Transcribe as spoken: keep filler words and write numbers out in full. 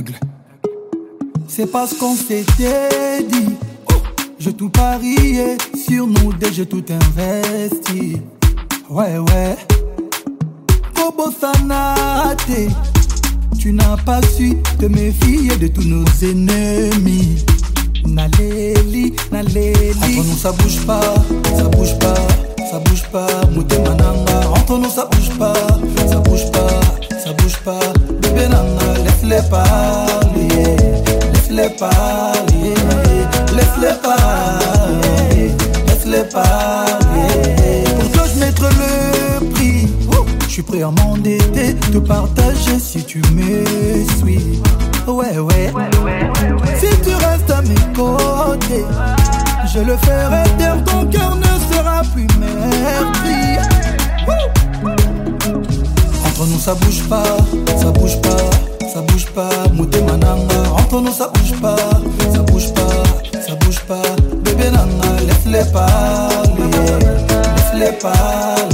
Aigle. C'est parce qu'on s'était dit, j'ai tout parié sur nous deux, j'ai tout investi. Ouais, ouais. Kobo Sanate, tu n'as pas su te méfier de tous nos ennemis. Naleli, Naleli. Entre nous ça bouge pas, ça bouge pas, ça bouge pas. Mouté Mananga, entre nous ça bouge pas, ça bouge pas, ça bouge pas. Bébé Nanga, laisse-les parler, laisse-les parler, laisse-les parler, laisse-les parler. Pour toi je mettrai le prix, je suis prêt à m'endetter, te partager si tu me suis. Ouais, ouais, ouais, ouais, ouais, ouais. Si tu restes à mes côtés, je le ferai taire, ton cœur ne sera plus merdi. Entre nous ça bouge pas, ça bouge pas, ça bouge pas. Mouté Mananga, entre nous ça bouge pas, ça bouge pas, ça bouge pas. Bébé Nanga, laisse-les parler, laisse-les parler.